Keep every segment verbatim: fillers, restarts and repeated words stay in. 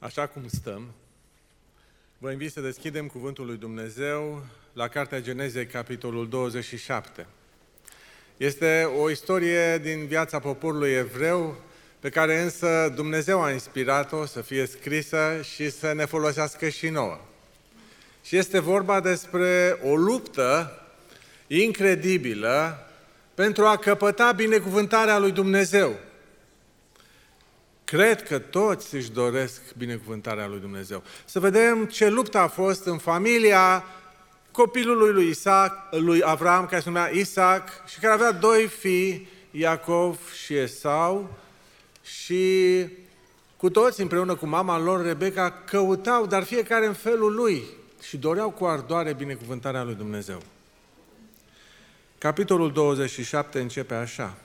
Așa cum stăm, vă invit să deschidem Cuvântul lui Dumnezeu la Cartea Genezei, capitolul douăzeci și șapte. Este o istorie din viața poporului evreu, pe care însă Dumnezeu a inspirat-o să fie scrisă și să ne folosească și nouă. Și este vorba despre o luptă incredibilă pentru a căpăta binecuvântarea lui Dumnezeu. Cred că toți își doresc binecuvântarea lui Dumnezeu. Să vedem ce luptă a fost în familia copilului lui Isaac, lui Avram, care se numea Isaac, și care avea doi fii, Iacov și Esau, și cu toți, împreună cu mama lor, Rebecca, căutau, dar fiecare în felul lui, și doreau cu ardoare binecuvântarea lui Dumnezeu. Capitolul douăzeci și șapte începe așa.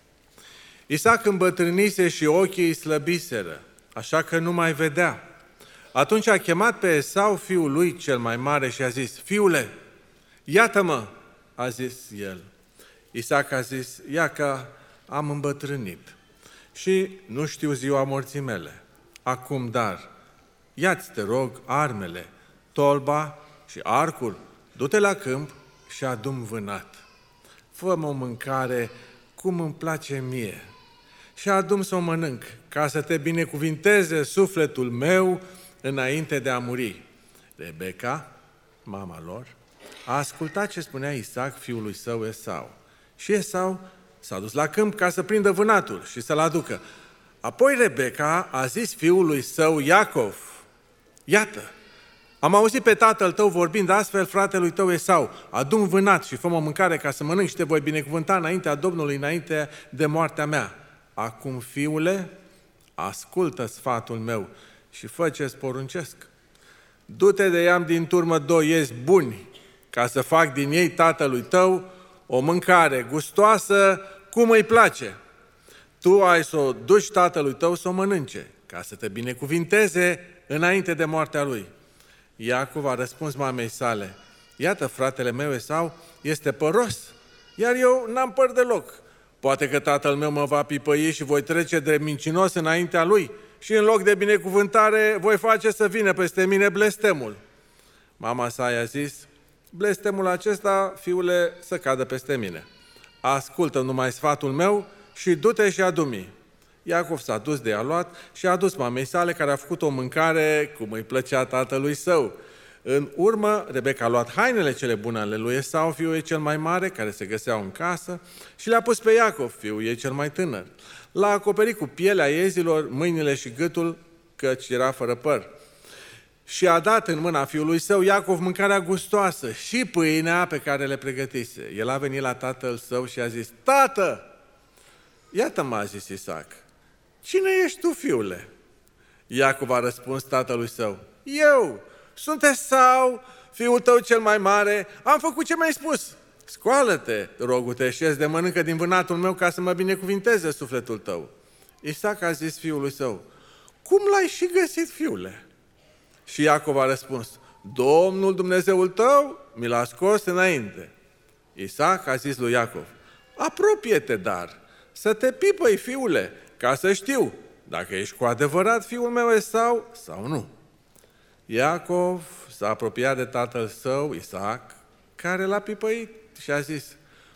Isaac îmbătrânise și ochii îi slăbiseră, așa că nu mai vedea. Atunci a chemat pe Esau, fiul lui cel mai mare, și a zis: Fiule, iată-mă, a zis el. Isaac a zis: ia că am îmbătrânit și nu știu ziua morții mele. Acum, dar, ia-ți, te rog, armele, tolba și arcul, du-te la câmp și adu-mi vânat. Fă-mă o mâncare cum îmi place mie și adu-mi să o mănânc, ca să te binecuvinteze sufletul meu înainte de a muri. Rebecca, mama lor, a ascultat ce spunea Isaac fiului său Esau. Și Esau s-a dus la câmp ca să prindă vânatul și să-l aducă. Apoi Rebecca a zis fiului său Iacov: iată, am auzit pe tatăl tău vorbind astfel fratelui tău Esau: adu-mi vânat și fă-mă mâncare ca să mănânc și te voi binecuvânta înaintea Domnului, înainte de moartea mea. Acum, fiule, ascultă sfatul meu și fă ce-ți poruncesc. Du-te de iam din turmă doi iezi buni, ca să fac din ei tatălui tău o mâncare gustoasă cum îi place. Tu ai să o duci tatălui tău să o mănânce, ca să te binecuvinteze înainte de moartea lui. Iacov a răspuns mamei sale: iată, fratele meu Esau este păros, iar eu n-am păr deloc. Poate că tatăl meu mă va pipăi și voi trece de mincinos înaintea lui și în loc de binecuvântare voi face să vină peste mine blestemul. Mama sa i-a zis: blestemul acesta, fiule, să cadă peste mine. Ascultă numai sfatul meu și du-te și adu-mi. Iacov s-a dus de ea luat și a adus mamei sale, care a făcut o mâncare cum îi plăcea tatălui său. În urmă, Rebecca a luat hainele cele bune ale lui Esau, fiul ei cel mai mare, care se găseau în casă, și le-a pus pe Iacov, fiul ei cel mai tânăr. L-a acoperit cu pielea iezilor, mâinile și gâtul, căci era fără păr. Și a dat în mâna fiului său Iacov mâncarea gustoasă și pâinea pe care le pregătise. El a venit la tatăl său și a zis: tată! Iată-mă, a zis Isaac. Cine ești tu, fiule? Iacov a răspuns tatălui său: eu sunt Esau, fiul tău cel mai mare, am făcut ce mi-ai spus. Scoală-te, rogu-te, și de mănâncă din vânatul meu, ca să mă binecuvinteze sufletul tău. Isaac a zis fiului său: cum l-ai și găsit, fiule? Și Iacov a răspuns: Domnul Dumnezeul tău mi l-a scos înainte. Isaac a zis lui Iacov: apropie-te, dar să te pipăi, fiule, ca să știu dacă ești cu adevărat fiul meu Esau sau nu. Iacov s-a apropiat de tatăl său, Isaac, care l-a pipăit și a zis: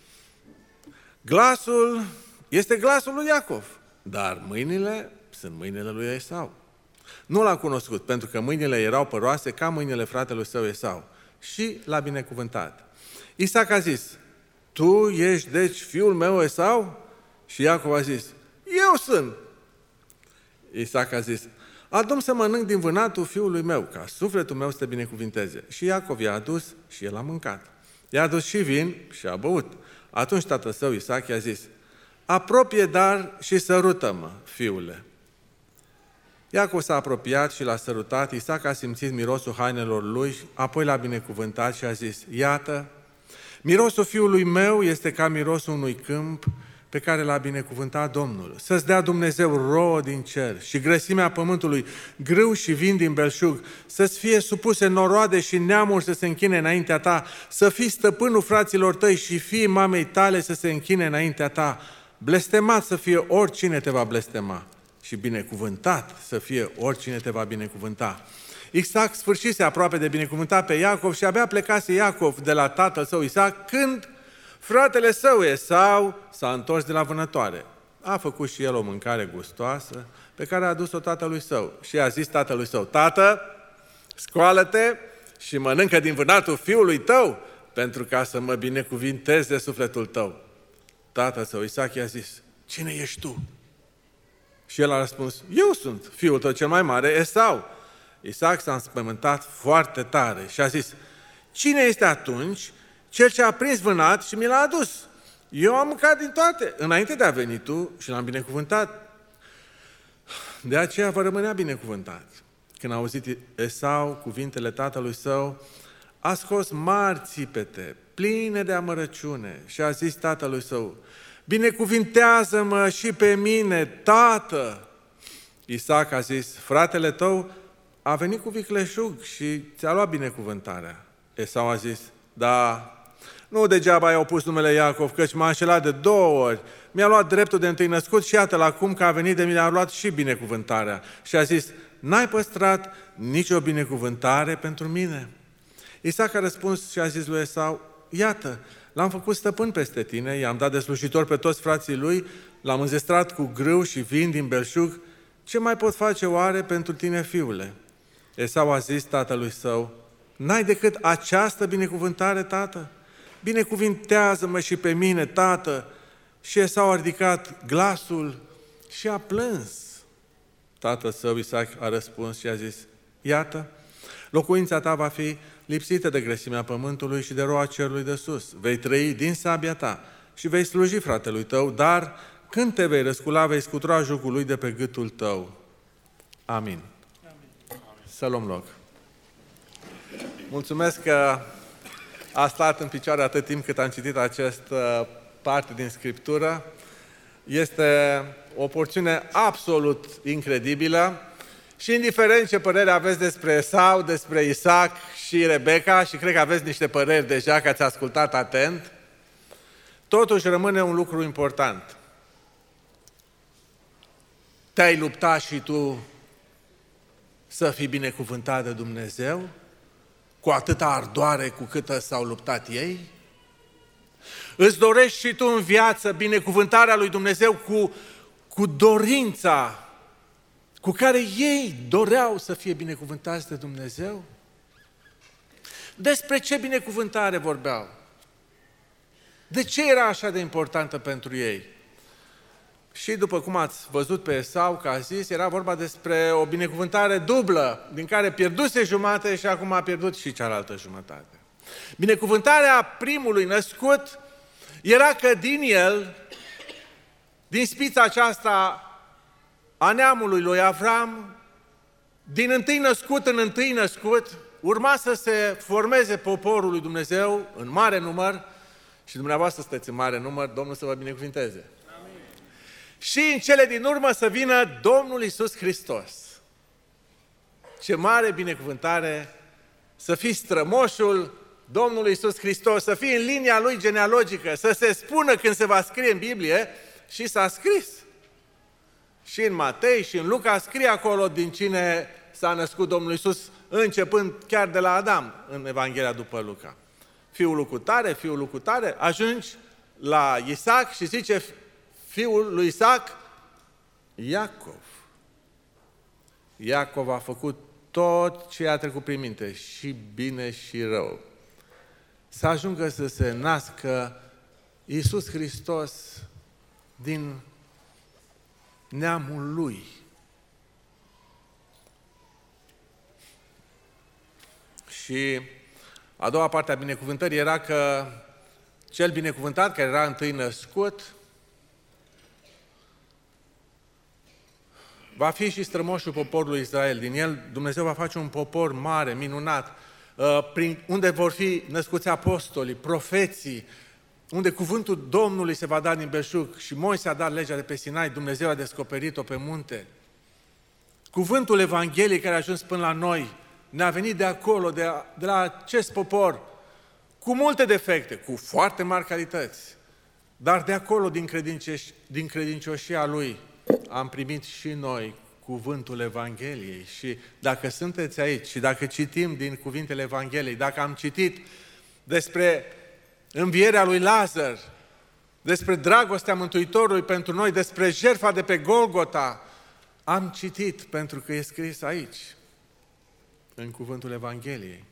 glasul este glasul lui Iacov, dar mâinile sunt mâinile lui Esau. Nu l-a cunoscut, pentru că mâinile erau păroase ca mâinile fratelui său Esau, și l-a binecuvântat. Isaac a zis: tu ești deci fiul meu Esau? Și Iacov a zis: eu sunt. Isaac a zis: adu-mi să mănânc din vânatul fiului meu, ca sufletul meu să te binecuvinteze. Și Iacov i-a adus și el a mâncat. I-a adus și vin și a băut. Atunci tatăl său Isaac i-a zis: apropie dar și sărută-mă, fiule. Iacov s-a apropiat și l-a sărutat. Isaac a simțit mirosul hainelor lui, apoi l-a binecuvântat și a zis: iată, mirosul fiului meu este ca mirosul unui câmp pe care l-a binecuvântat Domnul. Să-ți dea Dumnezeu rouă din cer și grăsimea pământului, grâu și vin din belșug, să-ți fie supuse noroade și neamuri să se închine înaintea ta, să fii stăpânul fraților tăi și fiii mamei tale să se închine înaintea ta. Blestemat să fie oricine te va blestema și binecuvântat să fie oricine te va binecuvânta. Isaac sfârșise aproape de binecuvântat pe Iacov și abia plecase Iacov de la tatăl său Isaac când fratele său Esau s-a întors de la vânătoare. A făcut și el o mâncare gustoasă pe care a adus-o tatălui său și a zis tatălui său: Tată, scoală-te și mănâncă din vânatul fiului tău, pentru ca să mă binecuvinteze sufletul tău. Tatăl său Isaac i-a zis: Cine ești tu? Și el a răspuns: Eu sunt fiul tău cel mai mare, Esau. Isaac s-a înspăimântat foarte tare și a zis: Cine este atunci cel ce a prins vânat și mi l-a adus? Eu am mâncat din toate, înainte de a veni tu, și l-am binecuvântat. De aceea va rămânea binecuvântat. Când a auzit Esau cuvintele tatălui său, a scos mari țipete, pline de amărăciune, și a zis tatălui său: Binecuvintează-mă și pe mine, tată! Isaac a zis: Fratele tău a venit cu vicleșug și ți-a luat binecuvântarea. Esau a zis: Da, nu degeaba i-au pus numele Iacov, căci m-a înșelat de două ori. Mi-a luat dreptul de întâi născut și iată-l acum că a venit de mine, a luat și binecuvântarea. Și a zis: N-ai păstrat nicio binecuvântare pentru mine. Isaac a răspuns și a zis lui Esau: Iată, l-am făcut stăpân peste tine, i-am dat de slujitor pe toți frații lui, l-am înzestrat cu grâu și vin din belșug. Ce mai pot face oare pentru tine, fiule? Esau a zis tatălui său: N-ai decât această binecuvântare, tată? Binecuvintează-mă și pe mine, tată! Și Esau a ridicat glasul și a plâns. Tatăl său Isaac a răspuns și a zis: Iată, locuința ta va fi lipsită de grăsimea pământului și de roa cerului de sus. Vei trăi din sabia ta și vei sluji fratelui tău, dar când te vei răscula, vei scutura jugul lui de pe gâtul tău. Amin. Amin. Să luăm loc. Mulțumesc că a stat în picioare atât timp cât am citit această parte din Scriptură. Este o porțiune absolut incredibilă și indiferent ce părere aveți despre Esau, despre Isaac și Rebecca, și cred că aveți niște păreri deja că ați ascultat atent, totuși rămâne un lucru important. Te-ai luptat și tu să fii binecuvântat de Dumnezeu cu atâta ardoare cu cât s-au luptat ei? Îți dorești și tu în viață binecuvântarea lui Dumnezeu cu, cu dorința cu care ei doreau să fie binecuvântați de Dumnezeu? Despre ce binecuvântare vorbeau? De ce era așa de importantă pentru ei? Și după cum ați văzut pe Esau, că a zis, era vorba despre o binecuvântare dublă, din care pierduse jumate și acum a pierdut și cealaltă jumătate. Binecuvântarea primului născut era că din el, din spița aceasta a neamului lui Avram, din întâi născut în întâi născut, urma să se formeze poporul lui Dumnezeu în mare număr și dumneavoastră sunteți în mare număr, Domnul să vă binecuvinteze. Amin. Și în cele din urmă să vină Domnul Iisus Hristos. Ce mare binecuvântare să fii strămoșul Domnului Iisus Hristos, să fii în linia Lui genealogică, să se spună când se va scrie în Biblie, și s-a scris. Și în Matei și în Luca scrie acolo din cine s-a născut Domnul Iisus, începând chiar de la Adam, în Evanghelia după Luca. Fiul lui cutare, fiul lui cutare, ajungi la Isaac și zice fiul lui Isaac, Iacov. Iacov a făcut tot ce a trecut prin minte, și bine și rău. Să ajungă să se nască Iisus Hristos din neamul Lui. Și a doua parte a binecuvântării era că cel binecuvântat, care era întâi născut, va fi și strămoșul poporului Israel. Din el Dumnezeu va face un popor mare, minunat, prin unde vor fi născuți apostolii, profeții, unde cuvântul Domnului se va da din belșug. Și Moise a dat legea de pe Sinai, Dumnezeu a descoperit-o pe munte. Cuvântul Evangheliei care a ajuns până la noi ne-a venit de acolo, de, a, de la acest popor, cu multe defecte, cu foarte mari calități, dar de acolo, din, credincioș, din credincioșia lui, am primit și noi cuvântul Evangheliei și dacă sunteți aici și dacă citim din cuvintele Evangheliei, dacă am citit despre învierea lui Lazar, despre dragostea Mântuitorului pentru noi, despre jertfa de pe Golgota, am citit pentru că e scris aici, în cuvântul Evangheliei.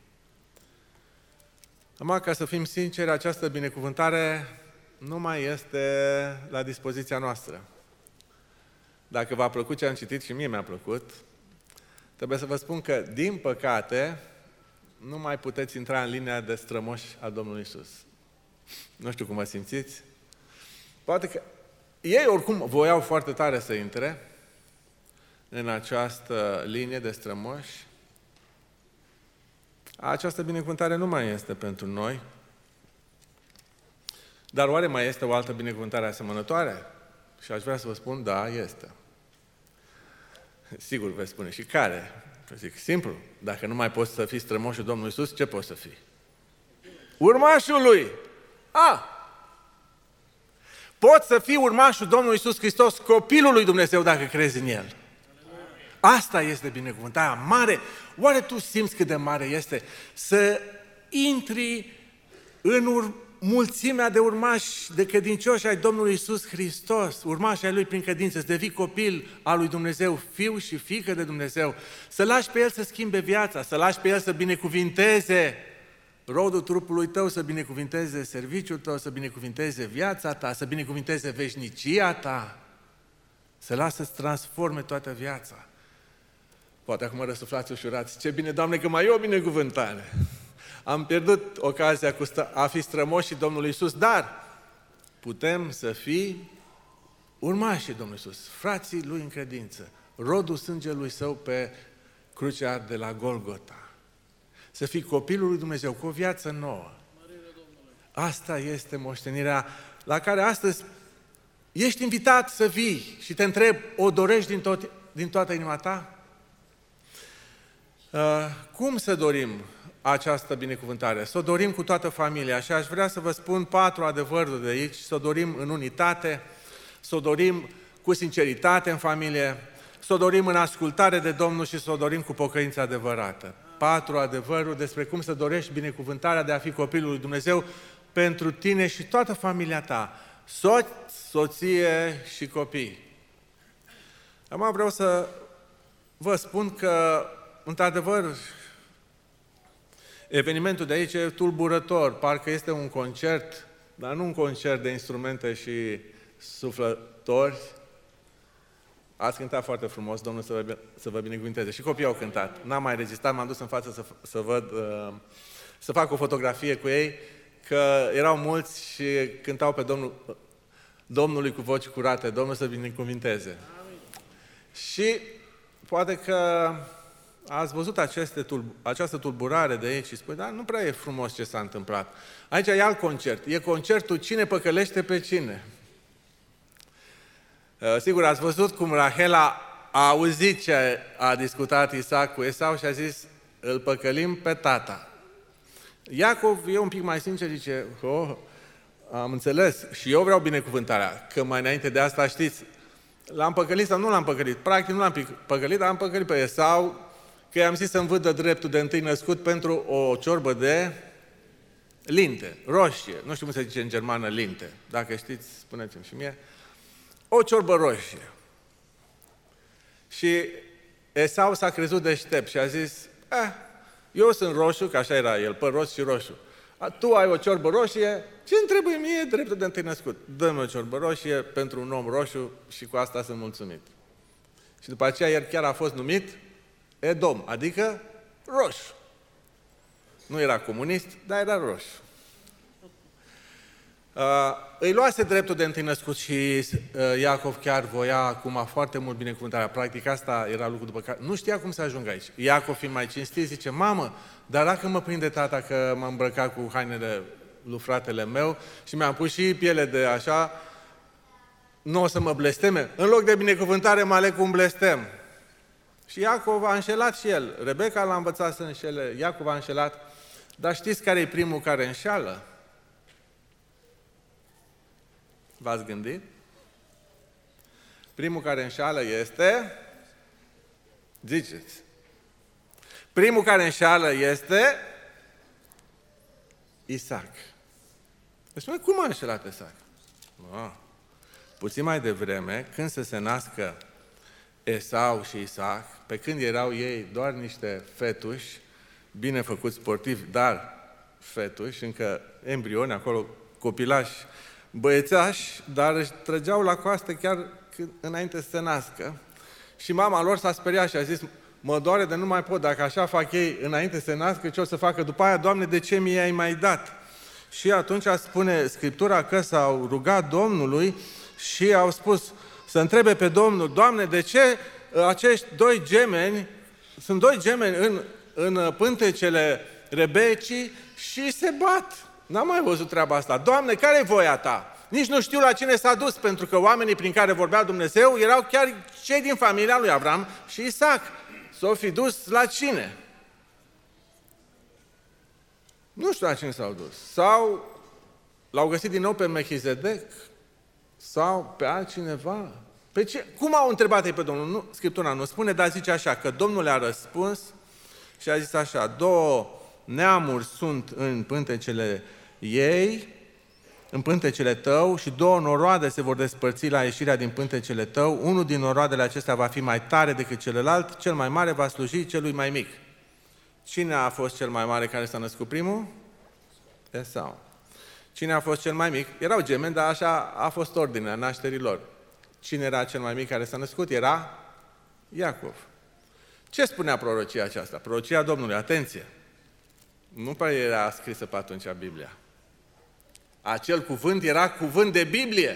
Acum, ca să fim sinceri, această binecuvântare nu mai este la dispoziția noastră. Dacă v-a plăcut ce am citit și mie mi-a plăcut, trebuie să vă spun că, din păcate, nu mai puteți intra în linia de strămoși a Domnului Iisus. Nu știu cum vă simțiți. Poate că ei oricum voiau foarte tare să intre în această linie de strămoși. Această binecuvântare nu mai este pentru noi. Dar oare mai este o altă binecuvântare asemănătoare? Și aș vrea să vă spun, da, este. Sigur veți spune, și care? Zic, simplu, dacă nu mai poți să fii strămoșul Domnului Iisus, ce poți să fii? Urmașul Lui! A! Poți să fii urmașul Domnului Iisus Hristos, copilul lui Dumnezeu, dacă crezi în El. Asta este binecuvântarea mare. Oare tu simți cât de mare este să intri în ur- mulțimea de urmași, de credincioși ai Domnului Iisus Hristos, urmași ai Lui prin credință, să devii copil al lui Dumnezeu, fiu și fiică de Dumnezeu, să lași pe El să schimbe viața, să lași pe El să binecuvinteze rodul trupului tău, să binecuvinteze serviciul tău, să binecuvinteze viața ta, să binecuvinteze veșnicia ta, să lasă să-ți transforme toată viața. Poate acum răsuflați ușurați, ce bine, Doamne, că mai e o binecuvântare. Am pierdut ocazia cu a fi strămoșii Domnului Iisus, dar putem să fii urmașii Domnului Iisus, frații Lui în credință, rodul sângelui Său pe crucea de la Golgota. Să fii copilul lui Dumnezeu cu o viață nouă. Asta este moștenirea la care astăzi ești invitat să vii și te întreb, o dorești din, tot, din toată inima ta? Uh, cum să dorim această binecuvântare? Să o dorim cu toată familia și aș vrea să vă spun patru adevăruri de aici, să o dorim în unitate, să o dorim cu sinceritate în familie, să o dorim în ascultare de Domnul și să o dorim cu pocăință adevărată. Patru adevăruri despre cum să dorești binecuvântarea de a fi copilul lui Dumnezeu pentru tine și toată familia ta, soț, soție și copii. Acum vreau să vă spun că, într-adevăr, evenimentul de aici e tulburător, parcă este un concert, dar nu un concert de instrumente și suflători. Ați cântat foarte frumos, Domnul să vă, să vă binecuvinteze. Și copiii au cântat. N-am mai rezistat, m-am dus în față să, să văd, uh, să fac o fotografie cu ei, că erau mulți și cântau pe Domnul, Domnului cu voci curate, Domnul să binecuvinteze. Amin. Și poate că ați văzut aceste tulb- această tulburare de aici și spui, dar nu prea e frumos ce s-a întâmplat. Aici e alt concert. E concertul cine păcălește pe cine. Sigur, ați văzut cum Rahela a auzit ce a discutat Isaac cu Esau și a zis, îl păcălim pe tata. Iacov e un pic mai sincer, zice, oh, am înțeles și eu vreau binecuvântarea, că mai înainte de asta știți, l-am păcălit sau nu l-am păcălit? Practic nu l-am păcălit, dar am păcălit pe Esau, că i-am zis să-mi vâdă dreptul de întâi născut pentru o ciorbă de linte, roșie. Nu știu cum se zice în germană linte. Dacă știți, spuneți-mi și mie. O ciorbă roșie. Și Esau s-a crezut deștept și a zis, eh, eu sunt roșu, că așa era el, păr roșu și roșu. Tu ai o ciorbă roșie, ce-mi trebuie mie dreptul de întâi născut? Dă-mi o ciorbă roșie pentru un om roșu și cu asta sunt mulțumit. Și după aceea el chiar a fost numit Edom, adică roșu. Nu era comunist, dar era roșu. Uh, îi luase dreptul de întâi născut și uh, Iacov chiar voia acum foarte mult binecuvântarea. Practic asta era lucru după care... Nu știa cum să ajungă aici. Iacov, fiind mai cinstit, zice, mamă, dar dacă mă prinde tata că m-am îmbrăcat cu hainele lui fratele meu și mi-am pus și piele de așa, nu o să mă blesteme? În loc de binecuvântare mă aleg cu un blestem. Și Iacov a înșelat și el. Rebecca l-a învățat să înșele, Iacov a înșelat. Dar știți care e primul care înșeală? V-ați gândit? Primul care înșală este, ziceți, primul care înșală este Isaac. Deci, mă, cum a înșelat Isaac? Oh. Puțin mai devreme, când să se nască Esau și Isaac, pe când erau ei doar niște fetuși, bine făcuți sportivi, dar fetuși, încă embrioni, acolo copilași, băiețași, dar își trăgeau la coastă chiar înainte să se nască. Și mama lor s-a speriat și a zis, mă doare de nu mai pot, dacă așa fac ei înainte să se nască, ce o să facă după aia? Doamne, de ce mi ai mai dat? Și atunci spune Scriptura că s-au rugat Domnului și au spus să întrebe pe Domnul, Doamne, de ce acești doi gemeni, sunt doi gemeni în, în pântecele Rebecii și se bat. N-am mai văzut treaba asta. Doamne, care e voia Ta? Nici nu știu la cine s-a dus, pentru că oamenii prin care vorbea Dumnezeu erau chiar cei din familia lui Avram și Isaac. S-au fi dus la cine? Nu știu la cine s-au dus. Sau l-au găsit din nou pe Melchizedec? Sau pe altcineva? Pe ce? Cum au întrebat ei pe Domnul? Nu, Scriptura nu spune, dar zice așa, că Domnul le-a răspuns și a zis așa, două neamuri sunt în pântecele ei, în pântecele tău și două noroade se vor despărți la ieșirea din pântecele tău. Unul din noroadele acestea va fi mai tare decât celălalt, cel mai mare va sluji celui mai mic. Cine a fost cel mai mare care s-a născut primul? Esau. Cine a fost cel mai mic? Erau gemeni, dar așa a fost ordinea nașterilor. Cine era cel mai mic care s-a născut? Era Iacov. Ce spunea prorocia aceasta? Prorocia Domnului, atenție! Nu prea era scrisă pe atunci Biblia. Acel cuvânt era cuvânt de Biblie.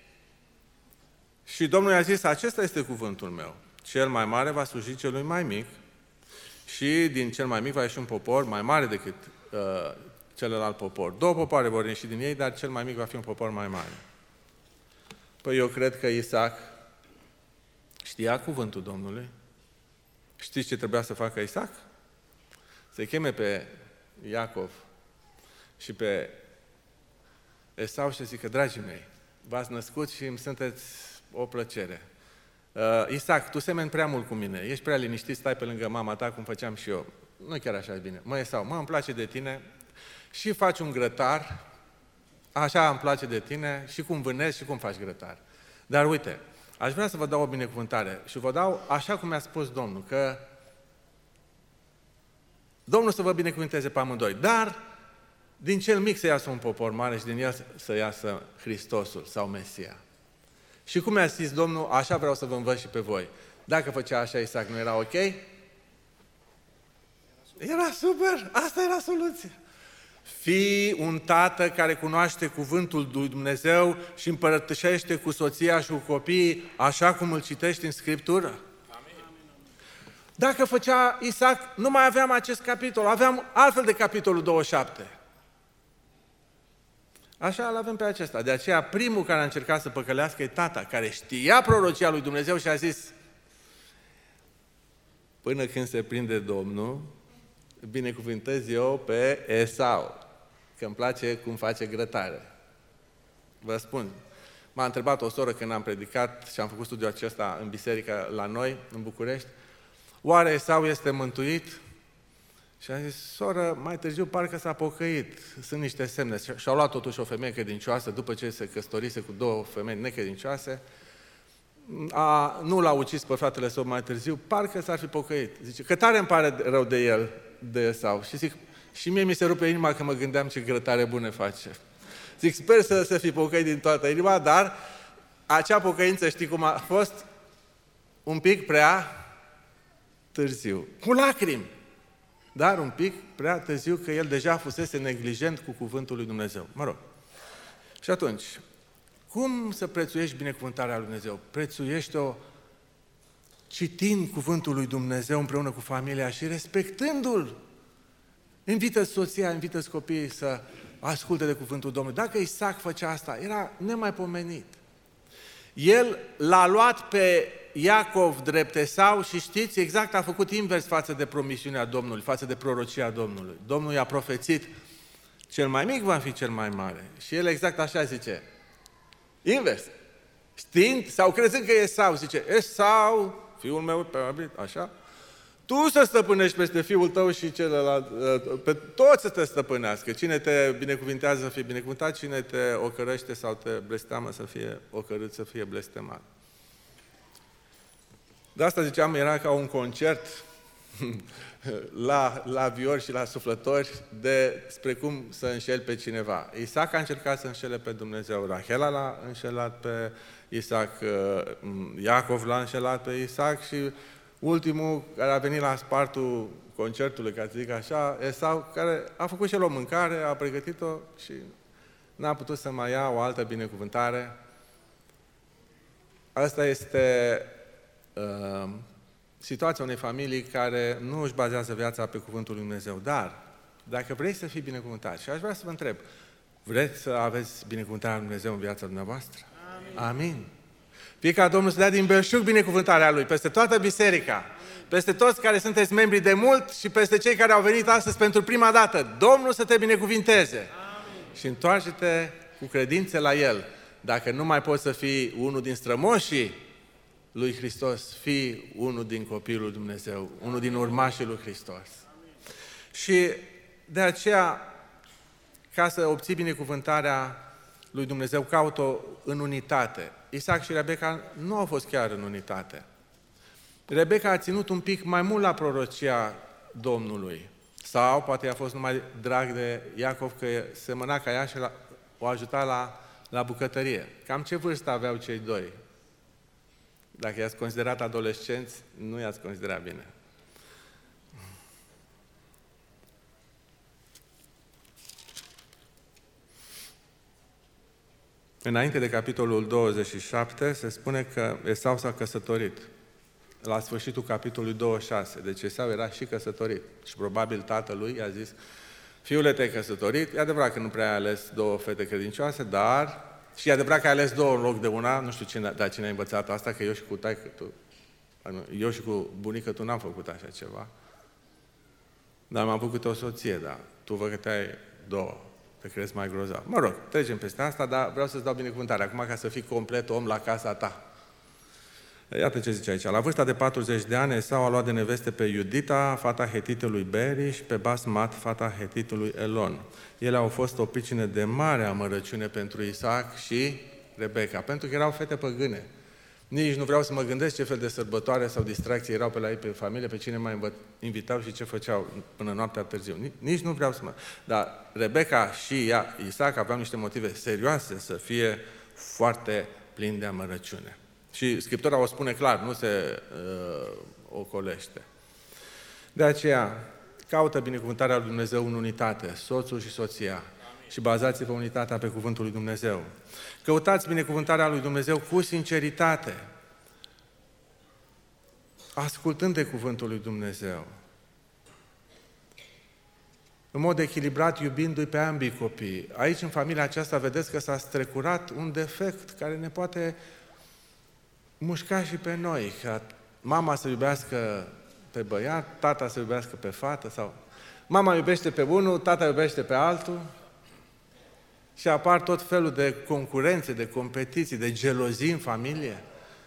Și Domnul i-a zis, acesta este cuvântul meu. Cel mai mare va sluji celui mai mic și din cel mai mic va ieși un popor mai mare decât uh, celălalt popor. Două popoare vor ieși din ei, dar cel mai mic va fi un popor mai mare. Păi eu cred că Isaac știa cuvântul Domnului. Știți ce trebuia să facă Isaac? Să cheme pe Iacov și pe Esau și zică, dragii mei, v-ați născut și îmi sunteți o plăcere. Uh, Isaac, tu semeni prea mult cu mine, ești prea liniștit, stai pe lângă mama ta, cum făceam și eu. Nu chiar așa e bine. Mă, Esau, mă, îmi place de tine și faci un grătar, așa îmi place de tine, și cum vânezi și cum faci grătar. Dar uite, aș vrea să vă dau o binecuvântare și vă dau așa cum mi-a spus Domnul, că Domnul să vă binecuvânteze pe amândoi, dar din cel mic să iasă un popor mare și din el să iasă Hristosul sau Mesia. Și cum mi-a zis Domnul, așa vreau să vă învăț și pe voi. Dacă făcea așa Isaac, nu era ok? Era super, asta era soluția. Fii un tată care cunoaște cuvântul lui Dumnezeu și împărătășește cu soția și cu copiii așa cum îl citești în Scriptură. Dacă făcea Isaac, nu mai aveam acest capitol, aveam altfel de capitolul douăzeci și șapte. Așa îl avem pe acesta. De aceea primul care a încercat să păcălească e tata, care știa prorocia lui Dumnezeu și a zis, până când se prinde Domnul, binecuvântez eu pe Esau, că îmi place cum face grătare. Vă spun, m-a întrebat o soră când am predicat și am făcut studiul acesta în biserică la noi, în București, oare Esau este mântuit? Și am zis, soră, mai târziu parcă s-a pocăit, sunt niște semne. Și-au luat totuși o femeie credincioasă, după ce se căsătorise cu două femei necredincioase, a, nu l-a ucis pe fratele său mai târziu, parcă s-ar fi pocăit. Zice, că tare îmi pare rău de el, de Esau. Și zic, și mie mi se rupe inima că mă gândeam ce grătare bună face. Zic, sper să se fi pocăit din toată inima, dar acea pocăință, știi cum a fost? Un pic prea târziu. Cu lacrimi. Dar un pic prea târziu, că el deja fusese neglijent cu cuvântul lui Dumnezeu. Mă rog. Și atunci, cum să prețuiești binecuvântarea lui Dumnezeu? Prețuiește-o citind cuvântul lui Dumnezeu împreună cu familia și respectându-l. Invită soția, invită copiii să asculte de cuvântul Domnului. Dacă Isaac făcea asta, era nemaipomenit. El l-a luat pe Iacov drept Esau și știți, exact a făcut invers față de promisiunea Domnului, față de prorocia Domnului. Domnul i-a profețit, cel mai mic va fi cel mai mare. Și el exact așa zice, invers. știind sau crezând că Esau, zice, Esau, fiul meu, așa, tu să stăpânești peste fiul tău și celălalt, pe toți să te stăpânească. Cine te binecuvintează să fie binecuvântat, cine te ocărăște sau te blesteamă să fie ocărât, să fie blestemat. De asta ziceam, era ca un concert la, la viori și la suflători despre cum să înșeli pe cineva. Isaac a încercat să înșele pe Dumnezeu, Rahela l-a înșelat pe Isaac, Iacov l-a înșelat pe Isaac și ultimul care a venit la spartul concertului, ca să zic așa, Esau, care a făcut și el o mâncare, a pregătit-o și n-a putut să mai ia o altă binecuvântare. Asta este uh, situația unei familii care nu își bazează viața pe Cuvântul lui Dumnezeu. Dar, dacă vrei să fii binecuvântat, și aș vrea să vă întreb, vreți să aveți binecuvântarea lui Dumnezeu în viața dumneavoastră? Amin. Amin. Fie ca Domnul să dea din belșug binecuvântarea Lui peste toată biserica, peste toți care sunteți membri de mult și peste cei care au venit astăzi pentru prima dată. Domnul să te binecuvinteze. Amin. Și întoarce-te cu credință la El. Dacă nu mai poți să fii unul din strămoșii lui Hristos, fii unul din copiii lui Dumnezeu, unul din urmașii lui Hristos. Amin. Și de aceea, ca să obții binecuvântarea lui Dumnezeu, caut-o în unitate. Isaac și Rebecca nu au fost chiar în unitate. Rebecca a ținut un pic mai mult la prorocia Domnului. Sau poate a fost numai drag de Iacov că semăna ca ea și o ajuta la, la bucătărie. Cam ce vârstă aveau cei doi? Dacă i-ați considerat adolescenți, nu i-ați considerat bine. Înainte de capitolul douăzeci și șapte, se spune că Esau s-a căsătorit. La sfârșitul capitolului douăzeci și șase. Deci Esau era și căsătorit. Și probabil tatălui i-a zis, fiule, te-ai căsătorit. E adevărat că nu prea ai ales două fete credincioase, dar... Și e adevărat că ai ales două în loc de una. Nu știu cine, dar cine a învățat asta, că eu și cu taică tu... Eu și cu bunică tu n-am făcut așa ceva. Dar m-am făcut o soție, dar tu văd că te-ai două. Te crezi mai grozav. Mă rog, trecem peste asta, dar vreau să-ți dau binecuvântare acum ca să fii complet om la casa ta. Iată ce zice aici. La vârsta de patruzeci de ani, Esau a luat de neveste pe Iudita, fata hetitului Beri, și pe Basmat, fata hetitului Elon. Ele au fost o pricină de mare amărăciune pentru Isaac și Rebecca, pentru că erau fete păgâne. Nici nu vreau să mă gândesc ce fel de sărbătoare sau distracții erau pe la ei, pe familie, pe cine mai invitau și ce făceau până noaptea târziu. Nici nu vreau să mă... Dar Rebecca și ea, Isaac, aveau niște motive serioase să fie foarte plini de amărăciune. Și Scriptura o spune clar, nu se uh, ocolește. De aceea, caută binecuvântarea lui Dumnezeu în unitate, soțul și soția. Amin. Și bazați-vă unitatea pe cuvântul lui Dumnezeu. Căutați binecuvântarea lui Dumnezeu cu sinceritate, ascultând de cuvântul lui Dumnezeu. În mod echilibrat, iubindu-i pe ambii copii. Aici, în familia aceasta, vedeți că s-a strecurat un defect care ne poate mușca și pe noi, ca mama să iubească pe băiat, tata să iubească pe fată, sau mama iubește pe unul, tata iubește pe altul și apar tot felul de concurențe, de competiții, de gelozii în familie.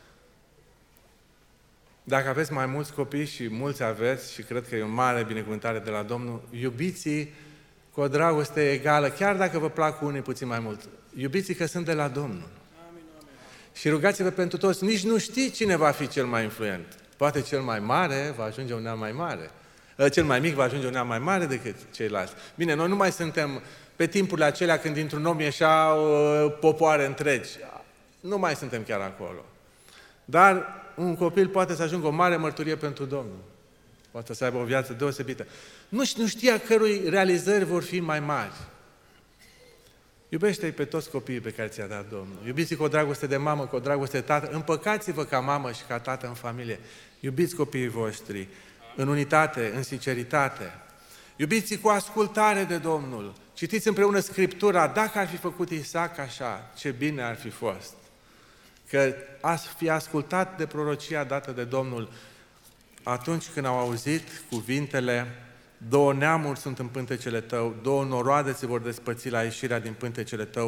Dacă aveți mai mulți copii și mulți aveți, și cred că e o mare binecuvântare de la Domnul, iubiți-i cu o dragoste egală, chiar dacă vă plac unii puțin mai mult. Iubiți-i că sunt de la Domnul. Și rugați-vă pentru toți. Nici nu știi cine va fi cel mai influent. Poate cel mai mare va ajunge un neam mai mare. Cel mai mic va ajunge un neam mai mare decât ceilalți. Bine, noi nu mai suntem pe timpurile acelea când dintr-un om ieșeau popoare întregi. Nu mai suntem chiar acolo. Dar un copil poate să ajungă o mare mărturie pentru Domnul. Poate să aibă o viață deosebită. Nu, nu știa cărui realizări vor fi mai mari. Iubește-i pe toți copiii pe care ți-a dat Domnul. Iubiți-i cu o dragoste de mamă, cu o dragoste de tată. Împăcați-vă ca mamă și ca tată în familie. Iubiți copiii voștri în unitate, în sinceritate. Iubiți-i cu ascultare de Domnul. Citiți împreună Scriptura. Dacă ar fi făcut Isaac așa, ce bine ar fi fost. Că ați fi ascultat de prorocia dată de Domnul atunci când au auzit cuvintele: două neamuri sunt în pântecele tău, două noroade se vor despărți la ieșirea din pântecele tău,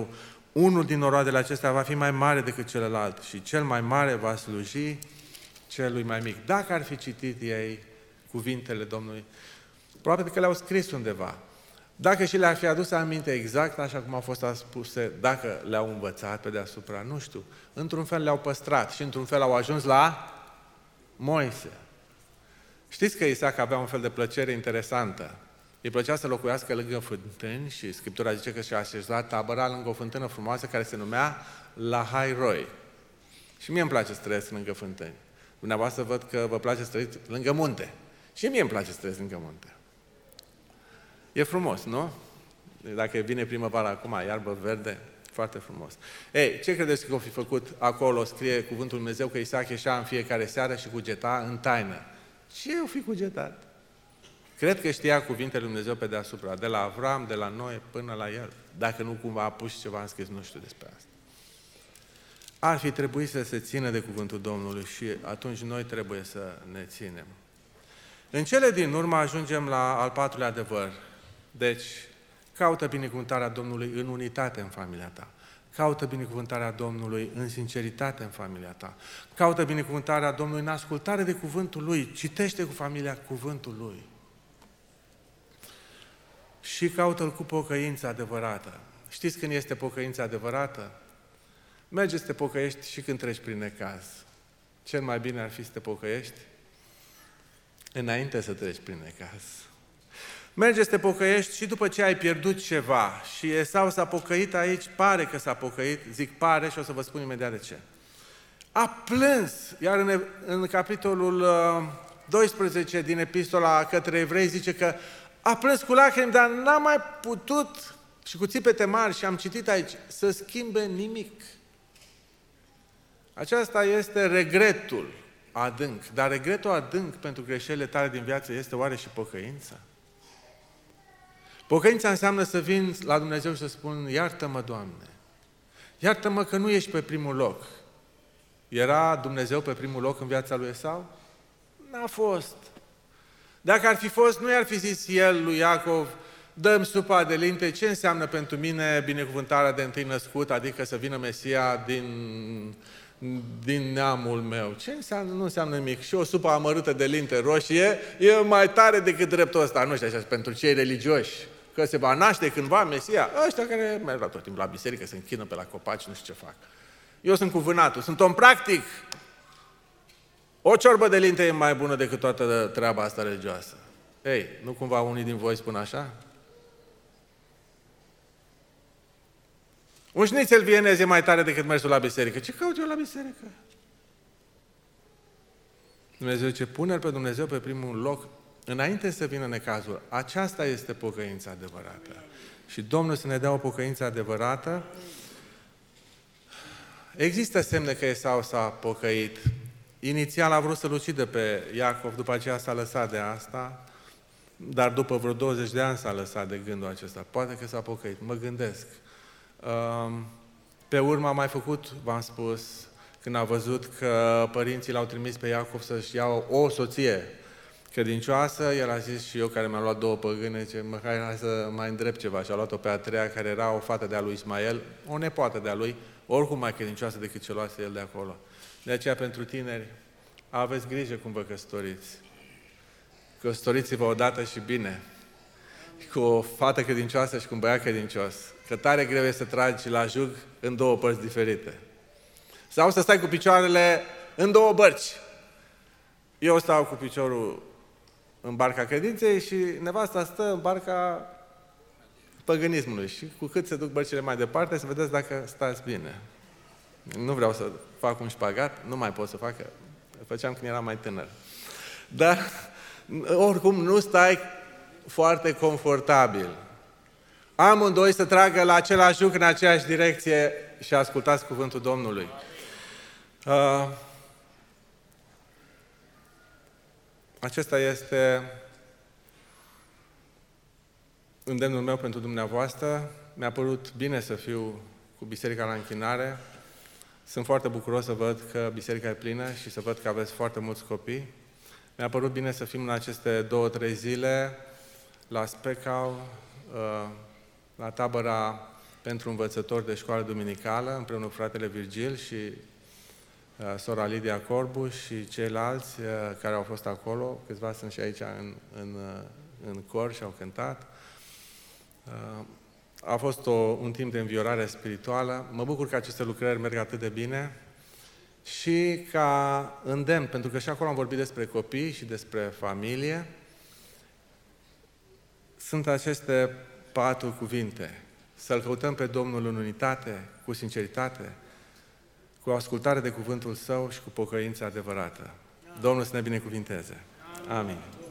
unul din noroadele acestea va fi mai mare decât celălalt și cel mai mare va sluji celui mai mic. Dacă ar fi citit ei cuvintele Domnului, probabil că le-au scris undeva. Dacă și le-ar fi adus aminte exact așa cum au fost spuse, dacă le-au învățat pe deasupra, nu știu. Într-un fel le-au păstrat și într-un fel au ajuns la Moise. Știți că Isaac avea un fel de plăcere interesantă. Îi plăcea să locuiască lângă fântâni și Scriptura zice că și-a așezat tabăra lângă o fântână frumoasă care se numea Lahai Roi. Și mie îmi place să trăiesc lângă fântâni. Dumneavoastră văd că vă place să trăiți lângă munte. Și mie îmi place să trăiesc lângă munte. E frumos, nu? Dacă vine primăvara acum, iarbă verde, foarte frumos. Ei, ce credeți că o fi făcut acolo? Scrie cuvântul Lui Dumnezeu că Isaac ieșea în fiecare seară și cugeta în taină. Ce o fi cugetat? Cred că știa cuvintele Lui Dumnezeu pe deasupra, de la Avram, de la Noe până la el. Dacă nu cumva a pus ceva în scris, nu știu despre asta. Ar fi trebuit să se țină de cuvântul Domnului și atunci noi trebuie să ne ținem. În cele din urmă ajungem la al patrulea adevăr. Deci, caută binecuvântarea Domnului în unitate în familia ta. Caută binecuvântarea Domnului în sinceritate în familia ta. Caută binecuvântarea Domnului în ascultare de cuvântul Lui. Citește cu familia cuvântul Lui. Și caută-L cu pocăință adevărată. Știți când este pocăința adevărată? Mergi să te pocăiești și când treci prin necaz. Cel mai bine ar fi să te pocăiești înainte să treci prin necaz. Mergi să te pocăiești și după ce ai pierdut ceva. Și Esau s-a pocăit aici, pare că s-a pocăit, zic pare și o să vă spun imediat de ce. A plâns, iar în, în capitolul doisprezece din epistola către evrei zice că a plâns cu lacrimi, dar n-a mai putut, și cu țipete mari, și am citit aici, să schimbe nimic. Aceasta este regretul adânc. Dar regretul adânc pentru greșelile tale din viață este oare și pocăința? Pocăința înseamnă să vin la Dumnezeu și să spun, iartă-mă, Doamne, iartă-mă că nu ești pe primul loc. Era Dumnezeu pe primul loc în viața lui Esau? N-a fost. Dacă ar fi fost, nu i-ar fi zis el lui Iacov, dă-mi supa de linte, ce înseamnă pentru mine binecuvântarea de întâi născut, adică să vină Mesia din, din neamul meu. Ce înseamnă? Nu înseamnă nimic. Și o supă amărâtă de linte roșie e mai tare decât dreptul ăsta. Nu știu așa, pentru cei religioși, că se va naște cândva Mesia. Ăștia care merg la tot timpul la biserică, se închină pe la copaci, nu știu ce fac. Eu sunt cuvânatul, sunt om practic. O ciorbă de linte e mai bună decât toată treaba asta religioasă. Ei, nu cumva unii din voi spun așa? Un șnițel vienez e mai tare decât mersul la biserică. Ce caut eu la biserică? Dumnezeu zice, pune-L pe Dumnezeu pe primul loc înainte să vină necazul. Aceasta este pocăința adevărată. Și Domnul să ne dea o pocăință adevărată. Există semne că Esau s-a pocăit. Inițial a vrut să-l ucidă pe Iacov, după aceea s-a lăsat de asta, dar după vreo douăzeci de ani s-a lăsat de gândul acesta. Poate că s-a pocăit, mă gândesc. Pe urmă a mai făcut, v-am spus, când a văzut că părinții l-au trimis pe Iacov să-și ia o soție credincioasă, el a zis și eu care mi-am luat două păgâne, ce măcar hai să mai îndrept ceva. Și a luat-o pe a treia, care era o fată de-a lui Ismael, o nepoată de-a lui, oricum mai credincioasă decât ce luase el de acolo. De aceea, pentru tineri, aveți grijă cum vă căsătoriți. Căsătoriți-vă odată și bine. Cu o fată credincioasă și cu un băiat credincios. Că tare greu e să tragi la jug în două părți diferite. Sau să stai cu picioarele în două bărci. Eu stau cu piciorul în barca credinței și nevasta stă în barca păgânismului. Și cu cât se duc bărcile mai departe, să vedeți dacă stați bine. Nu vreau să fac un șpagat, nu mai pot să fac, că făceam când eram mai tânăr. Dar, oricum, nu stai foarte confortabil. Amândoi să tragă la același juc în aceeași direcție și ascultați cuvântul Domnului. Uh, acesta este îndemnul meu pentru dumneavoastră. Mi-a părut bine să fiu cu biserica la închinare. Sunt foarte bucuros să văd că biserica e plină și să văd că aveți foarte mulți copii. Mi-a părut bine să fim în aceste două, trei zile la Specau, la tabăra pentru învățători de școală duminicală, împreună cu fratele Virgil și uh, sora Lidia Corbu și ceilalți uh, care au fost acolo. Câțiva sunt și aici în, în, uh, în cor și au cântat. Uh, a fost o, un timp de înviorare spirituală. Mă bucur că aceste lucrări merg atât de bine și ca îndemn, pentru că și acolo am vorbit despre copii și despre familie. Sunt aceste patru cuvinte. Să-L căutăm pe Domnul în unitate, cu sinceritate, cu ascultare de cuvântul Său și cu pocăință adevărată. Domnul să ne binecuvinteze. Amin.